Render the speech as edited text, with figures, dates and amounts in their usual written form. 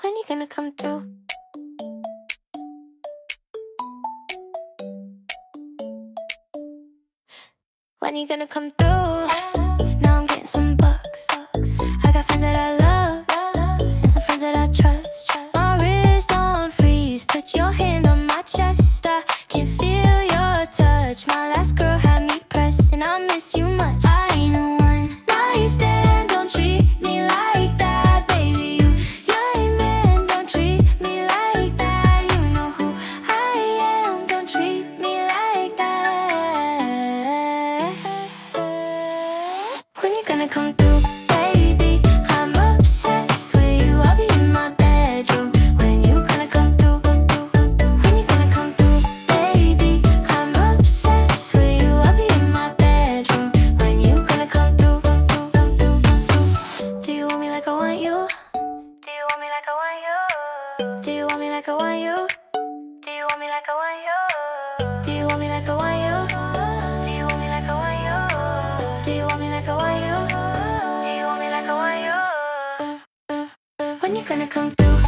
When you gonna come through? When you gonna come through? Now I'm getting some bucks. I got friends that I love and some friends that I trust. My wrist on freeze, put your hand on my chest. I can feel your touch. My last girl had me pressed, and I miss you much. I ain't no one night stand. Don't treat me like that, baby. You ain't man. Don't treat me like that. You know who I am. Don't treat me like that. When you gonna come through, baby? I'm obsessed with you. I'll be in my bedroom. When you gonna come through? When you gonna come through, baby? I'm obsessed with you. I'll be in my bedroom. When you gonna come through? Do you want me like I want you? Do you want me like I want you? Do you want me like I want you? Do you want me like I want you? Do you want me like I want you? Do you want me like I want you? Do you want me like I want you? Do you want me like I want you? When you gonna come through?